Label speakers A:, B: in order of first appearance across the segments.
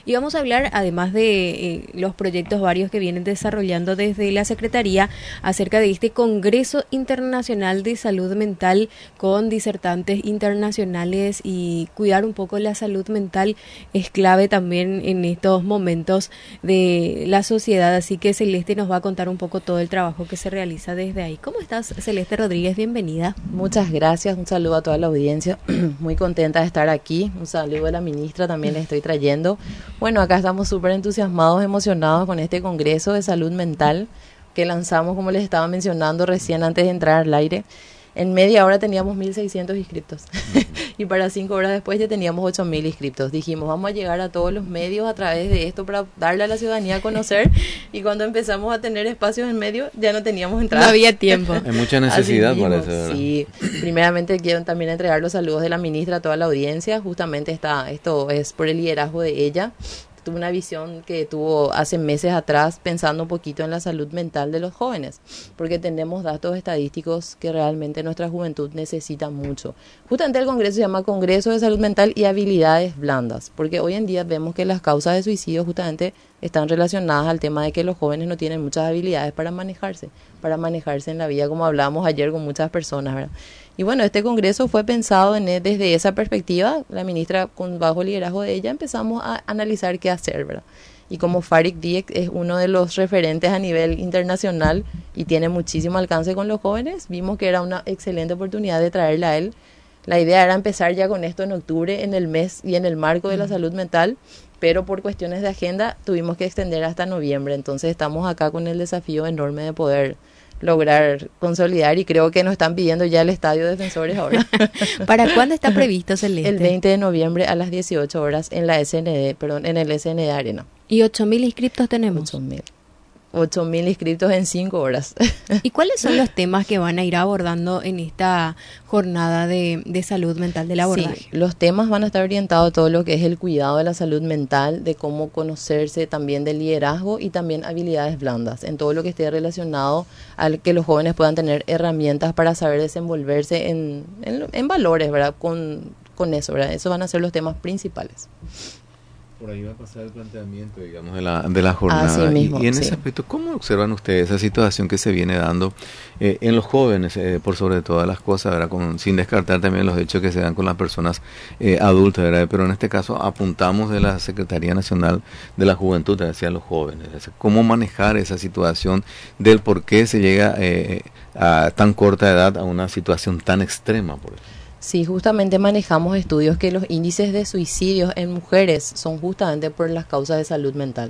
A: Y vamos a hablar, además de los proyectos varios que vienen desarrollando desde la Secretaría, acerca de este Congreso Internacional de Salud Mental con disertantes internacionales, y cuidar un poco la salud mental es clave también en estos momentos de la sociedad. Así que Celeste nos va a contar un poco todo el trabajo que se realiza desde ahí. ¿Cómo estás, Celeste Rodríguez? Bienvenida.
B: Muchas gracias, un saludo a toda la audiencia. Muy contenta de estar aquí. Un saludo a la ministra también les estoy trayendo. Bueno, acá estamos súper entusiasmados, emocionados con este Congreso de Salud Mental que lanzamos, como les estaba mencionando recién antes de entrar al aire. En media hora teníamos 1.600 inscriptos y para 5 horas después ya teníamos 8.000 inscriptos. Dijimos, vamos a llegar a todos los medios a través de esto para darle a la ciudadanía a conocer, y cuando empezamos a tener espacios en medio ya no teníamos entrada.
A: No había tiempo.
C: Hay mucha necesidad para eso, ¿verdad?
B: Sí, primeramente quiero también entregar los saludos de la ministra a toda la audiencia. Justamente esto es por el liderazgo de ella. Tuvo una visión que tuvo hace meses atrás, pensando un poquito en la salud mental de los jóvenes, porque tenemos datos estadísticos que realmente nuestra juventud necesita mucho. Justamente el Congreso se llama Congreso de Salud Mental y Habilidades Blandas, porque hoy en día vemos que las causas de suicidio justamente están relacionadas al tema de que los jóvenes no tienen muchas habilidades para manejarse en la vida, como hablábamos ayer con muchas personas, ¿verdad? Y bueno, este congreso fue pensado desde esa perspectiva. La ministra, bajo el liderazgo de ella, empezamos a analizar qué hacer, ¿verdad? Y como Farik Diek es uno de los referentes a nivel internacional y tiene muchísimo alcance con los jóvenes, vimos que era una excelente oportunidad de traerla a él. La idea era empezar ya con esto en octubre, en el mes y en el marco de la salud mental, pero por cuestiones de agenda tuvimos que extender hasta noviembre. Entonces estamos acá con el desafío enorme de poder lograr consolidar, y creo que nos están pidiendo ya el Estadio Defensores ahora.
A: ¿Para cuándo está previsto, Celeste?
B: El 20 de noviembre a las 18 horas en el SND Arena.
A: ¿Y 8.000 inscriptos tenemos?
B: 8.000 inscritos en 5 horas.
A: ¿Y cuáles son los temas que van a ir abordando en esta jornada de salud mental del abordaje?
B: Sí, los temas van a estar orientados a todo lo que es el cuidado de la salud mental, de cómo conocerse, también del liderazgo y también habilidades blandas, en todo lo que esté relacionado a que los jóvenes puedan tener herramientas para saber desenvolverse en valores, ¿verdad? Con eso, ¿verdad? Esos van a ser los temas principales.
C: Por ahí va a pasar el planteamiento, digamos, de la jornada.
B: Así mismo,
C: y en ese aspecto, ¿cómo observan ustedes esa situación que se viene dando en los jóvenes, por sobre todas las cosas, ¿verdad? Sin descartar también los hechos que se dan con las personas adultas, ¿verdad? Pero en este caso apuntamos de la Secretaría Nacional de la Juventud hacia los jóvenes. ¿Cómo manejar esa situación del por qué se llega a tan corta edad a una situación tan extrema, por ejemplo?
B: Sí, justamente manejamos estudios que los índices de suicidios en mujeres son justamente por las causas de salud mental.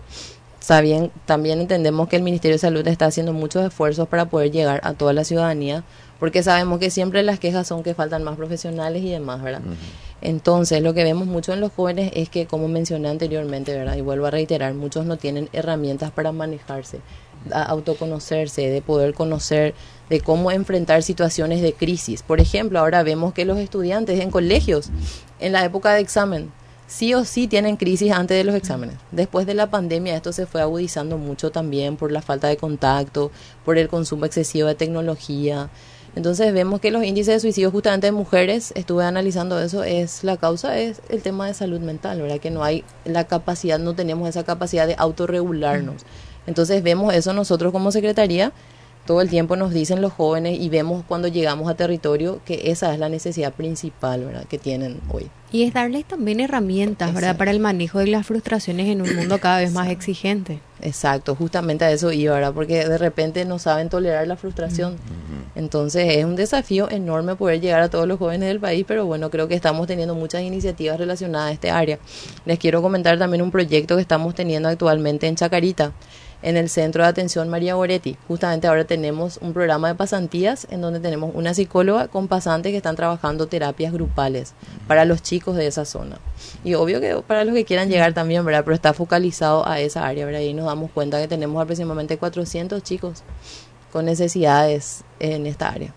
B: También entendemos que el Ministerio de Salud está haciendo muchos esfuerzos para poder llegar a toda la ciudadanía, porque sabemos que siempre las quejas son que faltan más profesionales y demás, ¿verdad? Uh-huh. Entonces, lo que vemos mucho en los jóvenes es que, como mencioné anteriormente, ¿verdad? Y vuelvo a reiterar, muchos no tienen herramientas para manejarse, a autoconocerse, de poder conocer, de cómo enfrentar situaciones de crisis. Por ejemplo, ahora vemos que los estudiantes en colegios, en la época de examen, sí o sí tienen crisis antes de los exámenes. Después de la pandemia esto se fue agudizando mucho también por la falta de contacto, por el consumo excesivo de tecnología. Entonces vemos que los índices de suicidio justamente de mujeres, estuve analizando eso, la causa es el tema de salud mental, ¿verdad? Que no hay la capacidad, no tenemos esa capacidad de autorregularnos. Entonces vemos eso nosotros como Secretaría, todo el tiempo nos dicen los jóvenes y vemos cuando llegamos a territorio que esa es la necesidad principal, ¿verdad?, que tienen hoy.
A: Y es darles también herramientas, ¿verdad?,
B: Exacto,
A: para el manejo de las frustraciones en un mundo cada vez más exigente.
B: Exacto, justamente a eso iba, ¿verdad?, porque de repente no saben tolerar la frustración. Entonces es un desafío enorme poder llegar a todos los jóvenes del país, pero bueno, creo que estamos teniendo muchas iniciativas relacionadas a este área. Les quiero comentar también un proyecto que estamos teniendo actualmente en Chacarita, en el Centro de Atención María Goretti. Justamente ahora tenemos un programa de pasantías en donde tenemos una psicóloga con pasantes que están trabajando terapias grupales para los chicos de esa zona. Y obvio que para los que quieran llegar también, ¿verdad?, pero está focalizado a esa área, ¿verdad? Y nos damos cuenta que tenemos aproximadamente 400 chicos con necesidades en esta área.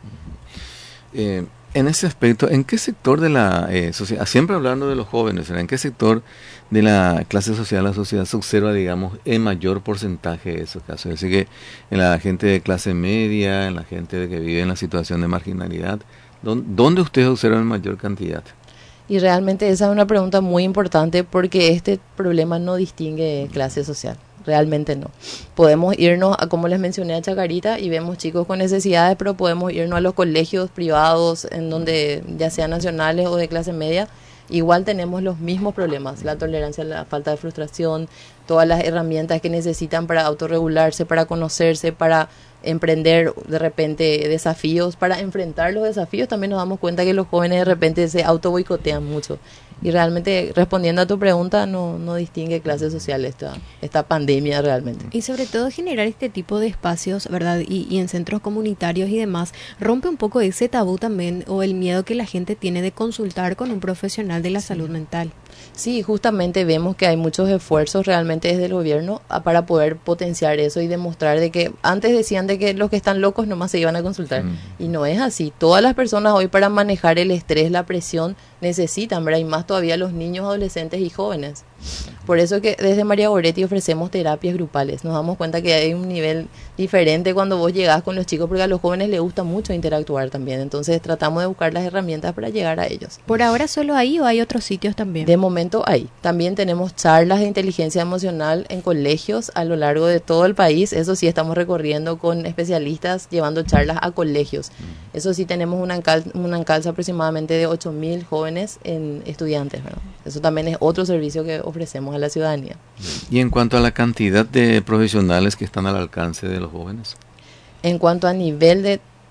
C: En ese aspecto, ¿en qué sector de la sociedad, siempre hablando de los jóvenes, ¿en qué sector de la clase social, la sociedad se observa, digamos, en mayor porcentaje de esos casos? Es decir, que en la gente de clase media, en la gente que vive en la situación de marginalidad, ¿dónde ustedes observan mayor cantidad?
B: Y realmente esa es una pregunta muy importante porque este problema no distingue clase social. Realmente no. Podemos irnos a, como les mencioné, a Chacarita y vemos chicos con necesidades, pero podemos irnos a los colegios privados, en donde ya sean nacionales o de clase media. Igual tenemos los mismos problemas, la tolerancia, la falta de frustración, todas las herramientas que necesitan para autorregularse, para conocerse, para emprender de repente desafíos, para enfrentar los desafíos. También nos damos cuenta que los jóvenes de repente se auto boicotean mucho. Y realmente, respondiendo a tu pregunta, no distingue clase social esta pandemia realmente.
A: Y sobre todo generar este tipo de espacios, ¿verdad? Y en centros comunitarios y demás, rompe un poco ese tabú también o el miedo que la gente tiene de consultar con un profesional de la salud mental.
B: Sí, justamente vemos que hay muchos esfuerzos realmente desde el gobierno para poder potenciar eso y demostrar de que antes decían de que los que están locos nomás se iban a consultar. Y no es así. Todas las personas hoy para manejar el estrés, la presión, necesitan, ¿verdad? Y más todavía los niños, adolescentes y jóvenes. Por eso que desde María Goretti ofrecemos terapias grupales. Nos damos cuenta que hay un nivel diferente cuando vos llegás con los chicos, porque a los jóvenes les gusta mucho interactuar también. Entonces tratamos de buscar las herramientas para llegar a ellos.
A: ¿Por ahora solo ahí o hay otros sitios también?
B: De momento hay. También tenemos charlas de inteligencia emocional en colegios a lo largo de todo el país. Eso sí, estamos recorriendo con especialistas, llevando charlas a colegios. Eso sí, tenemos un alcance aproximadamente de 8.000 jóvenes en estudiantes, ¿verdad? Eso también es otro servicio que ofrecemos a la ciudadanía.
C: Y en cuanto a la cantidad de profesionales que están al alcance de los jóvenes.
B: En cuanto a nivel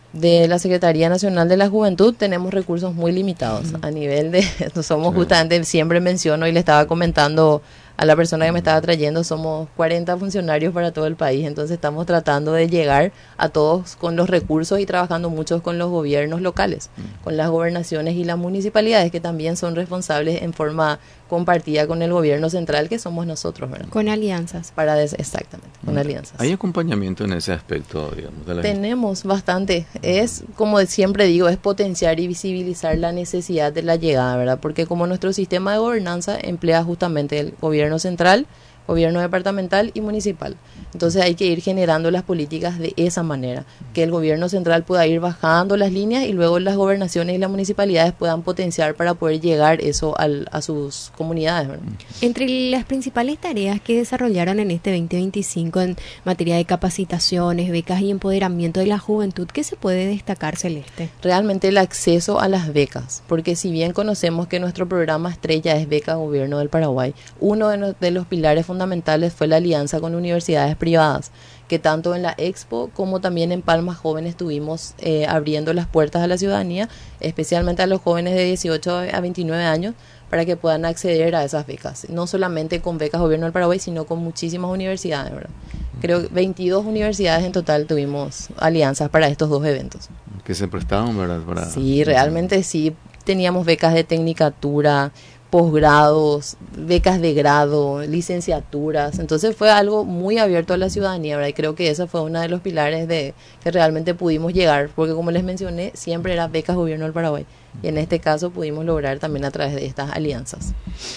B: de la Secretaría Nacional de la Juventud, tenemos recursos muy limitados. A nivel de, somos justamente, siempre menciono y le estaba comentando a la persona que me estaba trayendo, somos 40 funcionarios para todo el país, entonces estamos tratando de llegar a todos con los recursos y trabajando mucho con los gobiernos locales, con las gobernaciones y las municipalidades, que también son responsables en forma compartida con el gobierno central, que somos nosotros, ¿verdad?
A: Con alianzas.
B: Exactamente, con alianzas.
C: ¿Hay acompañamiento en ese aspecto, digamos?
B: Tenemos bastante. Es, como siempre digo, es potenciar y visibilizar la necesidad de la llegada, ¿verdad? Porque como nuestro sistema de gobernanza emplea justamente el gobierno central, gobierno departamental y municipal. Entonces hay que ir generando las políticas de esa manera, que el gobierno central pueda ir bajando las líneas y luego las gobernaciones y las municipalidades puedan potenciar para poder llegar eso a sus comunidades, ¿verdad?
A: Entre las principales tareas que desarrollaron en este 2025 en materia de capacitaciones, becas y empoderamiento de la juventud, ¿qué se puede destacar, Celeste?
B: Realmente el acceso a las becas, porque si bien conocemos que nuestro programa estrella es Beca Gobierno del Paraguay, uno de los pilares fundamentales fue la alianza con universidades privadas, que tanto en la Expo como también en Palmas Jóvenes estuvimos abriendo las puertas a la ciudadanía, especialmente a los jóvenes de 18 a 29 años, para que puedan acceder a esas becas, no solamente con becas Gobierno del Paraguay, sino con muchísimas universidades, ¿verdad? Creo que 22 universidades en total tuvimos alianzas para estos dos eventos.
C: Que se prestaban, ¿verdad?
B: Sí, realmente sí, teníamos becas de tecnicatura, posgrados, becas de grado, licenciaturas. Entonces fue algo muy abierto a la ciudadanía, ¿verdad? Y creo que ese fue uno de los pilares de que realmente pudimos llegar, porque como les mencioné, siempre era becas Gobierno del Paraguay. Y en este caso pudimos lograr también a través de estas alianzas.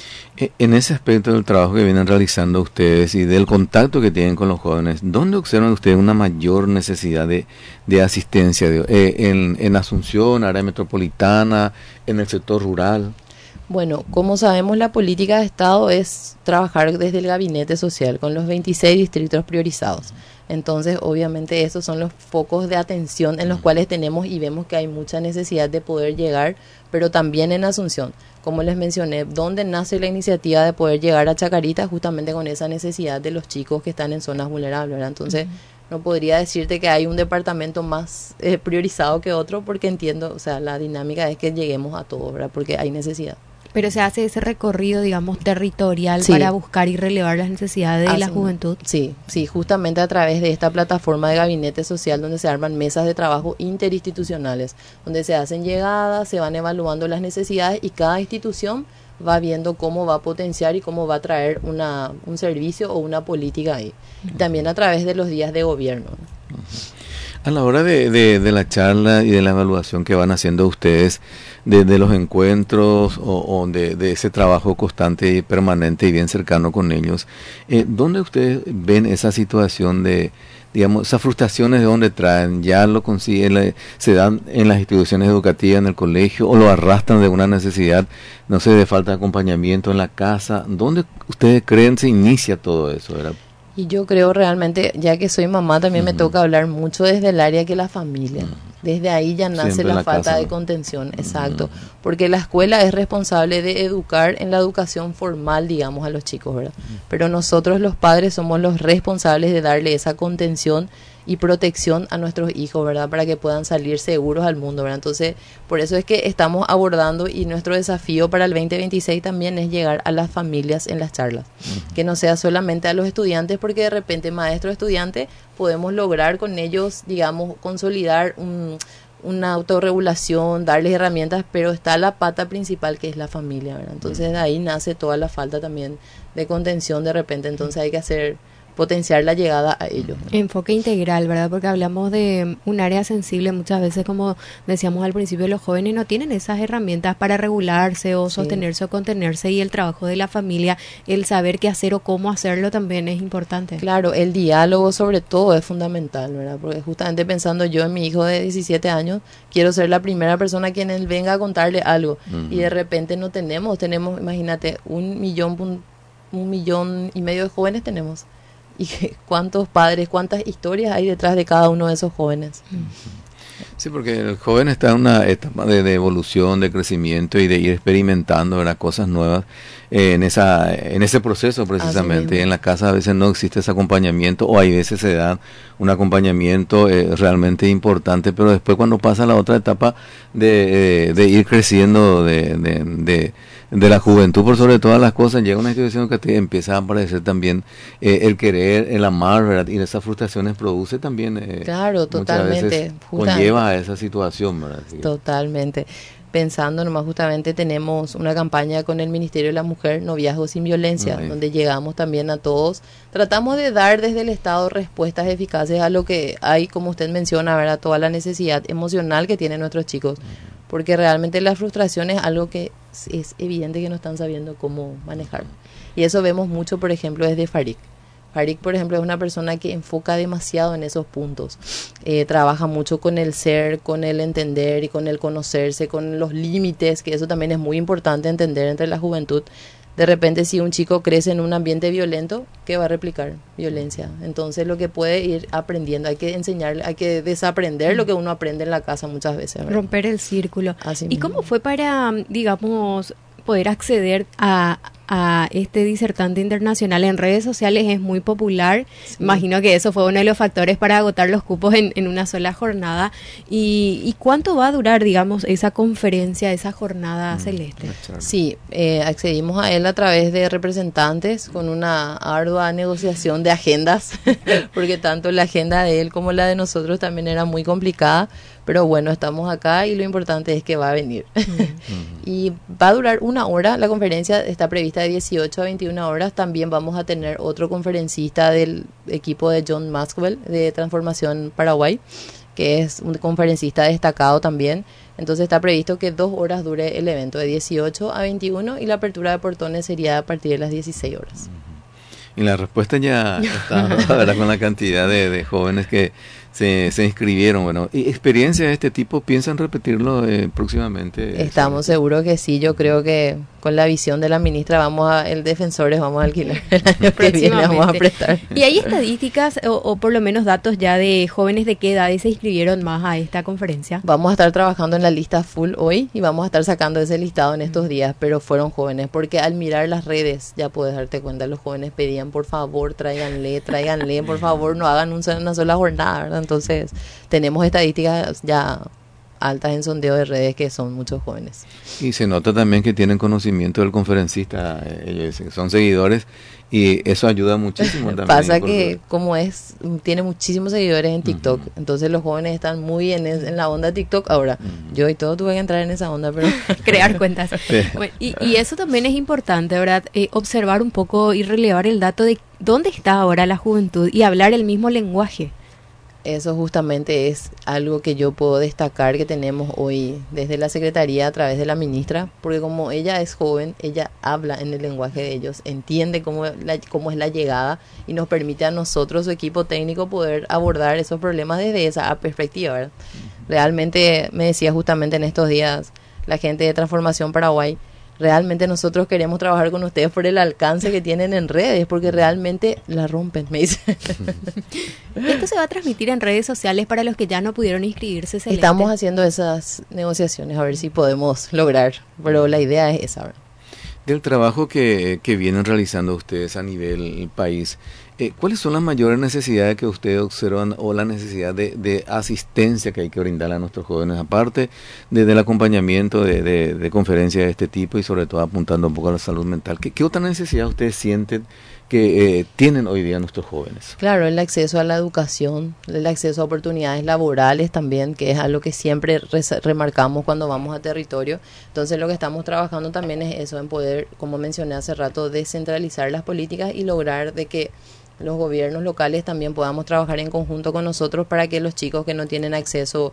C: En ese aspecto del trabajo que vienen realizando ustedes y del contacto que tienen con los jóvenes, ¿dónde observan ustedes una mayor necesidad de asistencia? ¿En Asunción, área metropolitana, en el sector rural?
B: Bueno, como sabemos, la política de Estado es trabajar desde el gabinete social con los 26 distritos priorizados. Entonces, obviamente, esos son los focos de atención en los cuales tenemos y vemos que hay mucha necesidad de poder llegar, pero también en Asunción. Como les mencioné, donde nace la iniciativa de poder llegar a Chacarita, justamente con esa necesidad de los chicos que están en zonas vulnerables, ¿verdad? Entonces, no podría decirte que hay un departamento más priorizado que otro, porque entiendo, o sea, la dinámica es que lleguemos a todos, ¿verdad? Porque hay necesidad.
A: Pero se hace ese recorrido, digamos, territorial para buscar y relevar las necesidades de la juventud.
B: Sí, justamente a través de esta plataforma de gabinete social donde se arman mesas de trabajo interinstitucionales, donde se hacen llegadas, se van evaluando las necesidades y cada institución va viendo cómo va a potenciar y cómo va a traer un servicio o una política ahí. También a través de los días de gobierno.
C: A la hora de la charla y de la evaluación que van haciendo ustedes, de los encuentros o de ese trabajo constante y permanente y bien cercano con ellos, ¿dónde ustedes ven esa situación de, digamos, esas frustraciones de dónde traen? ¿Ya lo consiguen, se dan en las instituciones educativas, en el colegio, o lo arrastran de una necesidad, no sé, de falta de acompañamiento en la casa? ¿Dónde ustedes creen se inicia todo eso? ¿Verdad?
B: Y yo creo realmente, ya que soy mamá, también me toca hablar mucho desde el área que la familia. Desde ahí ya nace
C: Siempre
B: la falta
C: casa,
B: de
C: ¿no?
B: contención, exacto. Porque la escuela es responsable de educar en la educación formal, digamos, a los chicos, ¿verdad? Pero nosotros los padres somos los responsables de darle esa contención y protección a nuestros hijos, ¿verdad? Para que puedan salir seguros al mundo, ¿verdad? Entonces, por eso es que estamos abordando, y nuestro desafío para el 2026 también es llegar a las familias en las charlas. Que no sea solamente a los estudiantes, porque de repente maestro estudiante podemos lograr con ellos, digamos, consolidar una autorregulación, darles herramientas, pero está la pata principal, que es la familia, ¿verdad? Entonces de ahí nace toda la falta también de contención de repente. Entonces hay que potenciar la llegada a ellos.
A: Enfoque integral, ¿verdad? Porque hablamos de un área sensible. Muchas veces, como decíamos al principio, los jóvenes no tienen esas herramientas para regularse o sostenerse o contenerse, y el trabajo de la familia, el saber qué hacer o cómo hacerlo, también es importante.
B: Claro, el diálogo sobre todo es fundamental, ¿verdad? Porque justamente pensando yo en mi hijo de 17 años, quiero ser la primera persona a quien él venga a contarle algo, y de repente no tenemos, imagínate, 1,5 millones de jóvenes tenemos. Y cuántos padres, cuántas historias hay detrás de cada uno de esos jóvenes.
C: Sí, porque el joven está en una etapa de evolución, de crecimiento y de ir experimentando, ¿verdad?, cosas nuevas en ese proceso precisamente. Y en la casa a veces no existe ese acompañamiento, o hay veces se da un acompañamiento realmente importante, pero después cuando pasa a la otra etapa de ir creciendo, de la juventud por sobre todas las cosas, llega una institución que empieza a aparecer también el querer, el amar, ¿verdad? Y esas frustraciones produce también
B: claro, totalmente,
C: muchas veces conlleva a esa situación, ¿verdad?
B: Totalmente. Pensando nomás, justamente tenemos una campaña con el Ministerio de la Mujer, Noviazgo sin Violencia, donde llegamos también a todos. Tratamos de dar desde el Estado respuestas eficaces a lo que hay, como usted menciona, ¿verdad? Toda la necesidad emocional que tienen nuestros chicos. Porque realmente la frustración es algo que es evidente que no están sabiendo cómo manejar. Y eso vemos mucho, por ejemplo, desde Farik. Farik, por ejemplo, es una persona que enfoca demasiado en esos puntos. Trabaja mucho con el ser, con el entender y con el conocerse, con los límites, que eso también es muy importante entender entre la juventud. De repente, si un chico crece en un ambiente violento, ¿qué va a replicar? Violencia. Entonces, lo que puede ir aprendiendo, hay que enseñarle, hay que desaprender lo que uno aprende en la casa muchas veces, ¿verdad?
A: Romper el círculo.
B: Así
A: ¿Y
B: mismo.
A: cómo fue para, digamos, poder acceder a este disertante internacional? En redes sociales es muy popular.
B: Sí.
A: Imagino que eso fue uno de los factores para agotar los cupos en una sola jornada. ¿Y cuánto va a durar, digamos, esa conferencia, esa jornada celeste?
B: Sí, accedimos a él a través de representantes, con una ardua negociación de agendas, porque tanto la agenda de él como la de nosotros también era muy complicada. Pero bueno, estamos acá y lo importante es que va a venir. Y va a durar 1 hora. La conferencia está prevista de 18 a 21 horas. También vamos a tener otro conferencista del equipo de John Maxwell de Transformación Paraguay, que es un conferencista destacado también. Entonces está previsto que 2 horas dure el evento, de 18 a 21, y la apertura de portones sería a partir de las 16 horas.
C: Y la respuesta ya está, ¿verdad?, con la cantidad de jóvenes que se inscribieron. Bueno, ¿y experiencias de este tipo piensan repetirlo próximamente?
B: Estamos seguros que sí. Yo creo que con la visión de la ministra el Defensores vamos a alquilar el año que viene, vamos a prestar.
A: ¿Y hay estadísticas o por lo menos datos ya de jóvenes de qué edades se inscribieron más a esta conferencia?
B: Vamos a estar trabajando en la lista full hoy y vamos a estar sacando ese listado en estos días, pero fueron jóvenes, porque al mirar las redes ya puedes darte cuenta, los jóvenes pedían, por favor, tráiganle, por favor, no hagan una sola jornada, ¿verdad? Entonces, tenemos estadísticas ya altas en sondeo de redes, que son muchos jóvenes.
C: Y se nota también que tienen conocimiento del conferencista, ellos son seguidores, y eso ayuda muchísimo también.
B: Pasa que tiene muchísimos seguidores en TikTok, entonces los jóvenes están muy en la onda TikTok ahora. Yo y todo tuve que entrar en esa onda, pero
A: crear cuentas. Bueno, y eso también es importante, ¿verdad? Observar un poco y relevar el dato de dónde está ahora la juventud y hablar el mismo lenguaje.
B: Eso justamente es algo que yo puedo destacar que tenemos hoy desde la Secretaría a través de la ministra, porque como ella es joven, ella habla en el lenguaje de ellos, entiende cómo es la llegada y nos permite a nosotros, su equipo técnico, poder abordar esos problemas desde esa perspectiva, ¿verdad? Realmente me decía justamente en estos días la gente de Transformación Paraguay, realmente nosotros queremos trabajar con ustedes por el alcance que tienen en redes, porque realmente la rompen, me dice.
A: Esto se va a transmitir en redes sociales para los que ya no pudieron inscribirse, Celeste.
B: Estamos haciendo esas negociaciones a ver si podemos lograr, pero la idea es esa, ¿verdad?
C: Del trabajo que vienen realizando ustedes a nivel país, ¿cuáles son las mayores necesidades que ustedes observan o la necesidad de asistencia que hay que brindarle a nuestros jóvenes, aparte del acompañamiento de conferencias de este tipo y sobre todo apuntando un poco a la salud mental? ¿Qué otra necesidad ustedes sienten que tienen hoy día nuestros jóvenes?
B: Claro, el acceso a la educación, el acceso a oportunidades laborales también, que es algo que siempre remarcamos cuando vamos a territorio. Entonces lo que estamos trabajando también es eso, en poder, como mencioné hace rato, descentralizar las políticas y lograr de que los gobiernos locales también podamos trabajar en conjunto con nosotros para que los chicos que no tienen acceso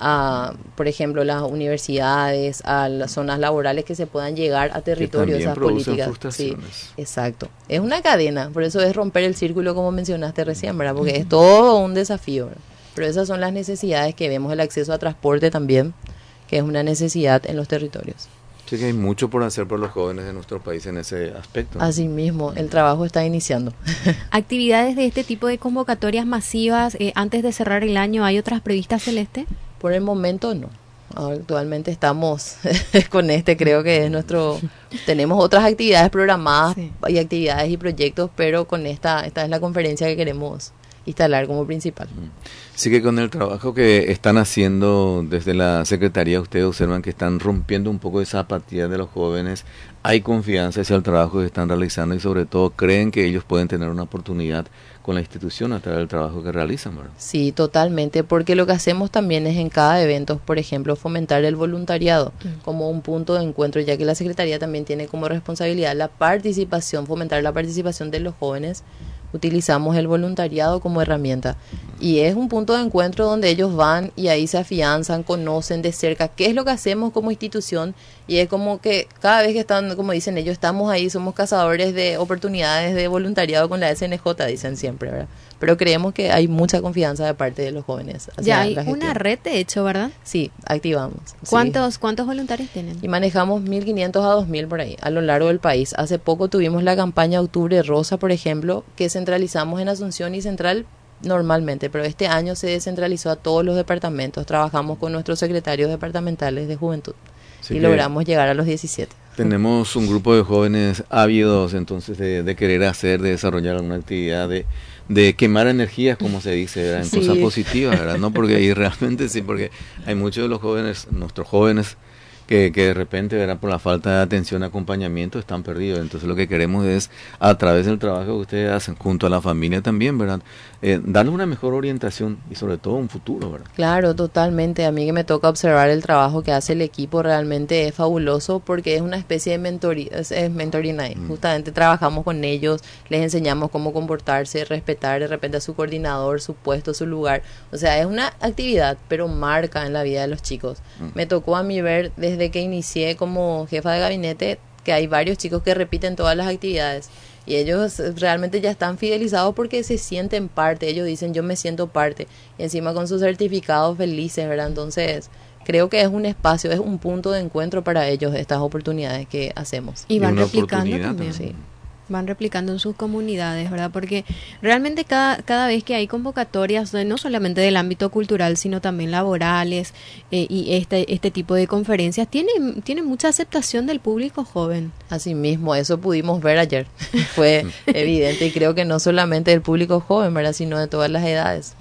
B: a, por ejemplo, las universidades, a las zonas laborales, que se puedan llegar a territorio de esas políticas. Sí, exacto. Es una cadena, por eso es romper el círculo, como mencionaste recién, ¿verdad? Porque es todo un desafío, ¿verdad? Pero esas son las necesidades que vemos, el acceso a transporte también, que es una necesidad en los territorios.
C: Sí, que hay mucho por hacer por los jóvenes de nuestro país en ese aspecto, ¿no?
B: Así mismo, el trabajo está iniciando.
A: ¿Actividades de este tipo de convocatorias masivas antes de cerrar el año hay otras previstas, Celeste?
B: Por el momento no. Actualmente estamos con creo que es tenemos otras actividades programadas, sí, y actividades y proyectos, pero con esta es la conferencia que queremos instalar como principal.
C: Sí, que con el trabajo que están haciendo desde la Secretaría, ustedes observan que están rompiendo un poco esa apatía de los jóvenes, hay confianza hacia el trabajo que están realizando y sobre todo creen que ellos pueden tener una oportunidad con la institución a través del trabajo que realizan, ¿verdad?
B: Sí, totalmente, porque lo que hacemos también es en cada evento, por ejemplo, fomentar el voluntariado como un punto de encuentro, ya que la Secretaría también tiene como responsabilidad la participación, fomentar la participación de los jóvenes. Utilizamos el voluntariado como herramienta y es un punto de encuentro donde ellos van y ahí se afianzan, conocen de cerca qué es lo que hacemos como institución, y es como que cada vez que están, como dicen ellos, estamos ahí, somos cazadores de oportunidades de voluntariado con la SNJ, dicen siempre, ¿verdad? Pero creemos que hay mucha confianza de parte de los jóvenes.
A: Ya hay una red de hecho, ¿verdad?
B: Sí, activamos.
A: ¿Cuántos voluntarios tienen?
B: Y manejamos 1.500 a 2.000 por ahí, a lo largo del país. Hace poco tuvimos la campaña Octubre Rosa, por ejemplo, que centralizamos en Asunción y Central normalmente, pero este año se descentralizó a todos los departamentos. Trabajamos con nuestros secretarios departamentales de juventud y logramos llegar a los 17.
C: Tenemos un grupo de jóvenes ávidos entonces de querer hacer, de desarrollar alguna actividad, de quemar energías, como se dice, ¿verdad? En cosas positivas, ¿verdad? No, porque ahí realmente sí, porque hay muchos de los jóvenes, nuestros jóvenes, que de repente, ¿verdad? Por la falta de atención, acompañamiento, están perdidos. Entonces lo que queremos es, a través del trabajo que ustedes hacen, junto a la familia también, ¿verdad? Darles una mejor orientación y sobre todo un futuro, ¿verdad?
B: Claro, totalmente. A mí que me toca observar el trabajo que hace el equipo, realmente es fabuloso porque es una especie de mentoría, es mentoring ahí. Justamente trabajamos con ellos, les enseñamos cómo comportarse, respetar de repente a su coordinador, su puesto, su lugar. O sea, es una actividad, pero marca en la vida de los chicos. Me tocó a mí ver desde que inicié como jefa de gabinete que hay varios chicos que repiten todas las actividades y ellos realmente ya están fidelizados porque se sienten parte. Ellos dicen yo me siento parte y encima con sus certificados felices, ¿verdad? Entonces creo que es un espacio, es un punto de encuentro para ellos estas oportunidades que hacemos.
A: Y van replicando también. Sí. Van replicando en sus comunidades, ¿verdad? Porque realmente cada vez que hay convocatorias, no solamente del ámbito cultural, sino también laborales y este tipo de conferencias, tiene mucha aceptación del público joven.
B: Así mismo, eso pudimos ver ayer. Fue evidente y creo que no solamente del público joven, ¿verdad? Sino de todas las edades.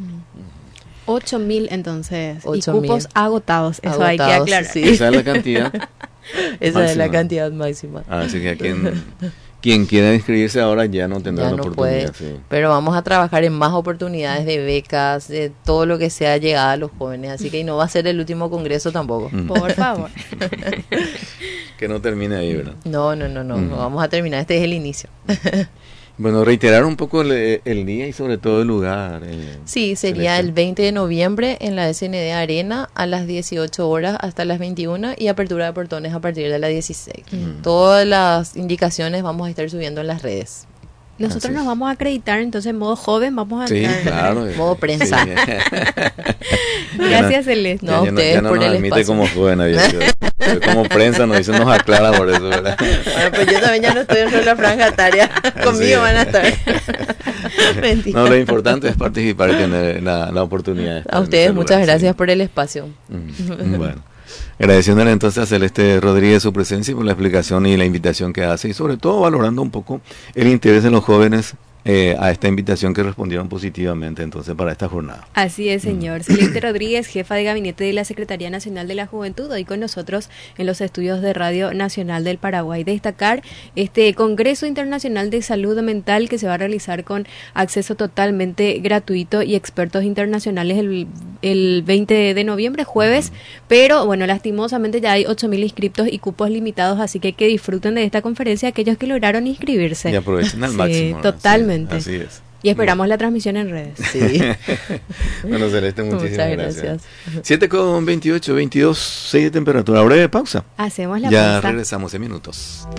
A: 8.000 entonces,
B: 8,
A: y cupos agotados, eso hay que aclarar.
C: Sí. Esa es la cantidad
B: Esa máxima. Es la cantidad máxima.
C: Así que quien quiera inscribirse ahora ya no tendrá la oportunidad. Sí.
B: Pero vamos a trabajar en más oportunidades de becas, de todo lo que sea llegada a los jóvenes. Así que no va a ser el último congreso tampoco.
A: Por favor.
C: Que no termine ahí, ¿verdad?
B: No vamos a terminar. Este es el inicio.
C: Bueno, reiterar un poco el día y sobre todo el lugar.
B: Sí, sería
C: Celeste.
B: el 20 de noviembre en la SND Arena a las 18 horas hasta las 21 y apertura de portones a partir de las 16. Todas las indicaciones vamos a estar subiendo en las redes.
A: Nosotros
C: Así
A: nos
C: es.
A: vamos a acreditar, entonces en modo joven vamos a
C: Sí,
A: entrar.
C: claro.
B: Modo prensa.
C: Sí.
A: Gracias, Celeste.
B: No, ustedes
C: ya no
B: por
C: nos
B: el
C: admite
B: espacio.
C: como joven, pero como prensa nos dice, nos aclara por eso, ¿verdad?
B: Bueno, pues yo también ya no estoy dentro de la franja etaria. Conmigo van a estar. Mentira.
C: No, lo importante es participar y tener la oportunidad. de estar
B: A
C: en
B: ustedes
C: ese
B: muchas
C: lugar,
B: gracias
C: sí.
B: por el espacio.
C: Bueno, agradeciéndole entonces a Celeste Rodríguez su presencia y por la explicación y la invitación que hace y sobre todo valorando un poco el interés de los jóvenes a esta invitación que respondieron positivamente entonces para esta jornada.
A: Así es, señor. Celeste Rodríguez, jefa de gabinete de la Secretaría Nacional de la Juventud, hoy con nosotros en los estudios de Radio Nacional del Paraguay. Destacar este Congreso Internacional de Salud Mental que se va a realizar con acceso totalmente gratuito y expertos internacionales el 20 de noviembre, jueves, pero bueno, lastimosamente ya hay 8.000 inscriptos y cupos limitados, así que disfruten de esta conferencia aquellos que lograron inscribirse.
C: Y aprovechen al
A: Sí,
C: máximo. ¿no?
A: totalmente.
C: Sí, así es.
A: Y esperamos la transmisión en redes.
B: Sí.
C: Bueno, Celeste, muchísimas
B: Muchas
C: gracias.
B: gracias.
C: 7:28, 22, 6 de temperatura. Breve pausa.
A: Hacemos la
C: Ya
A: pausa.
C: regresamos en minutos.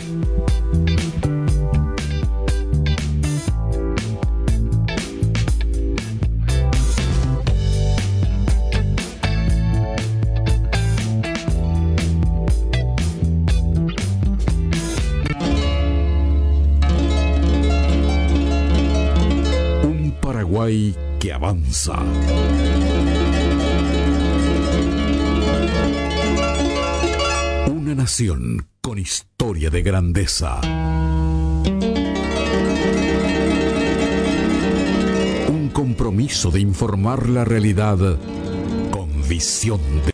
D: Un Paraguay que avanza. Una nación con historia de grandeza. Un compromiso de informar la realidad con visión de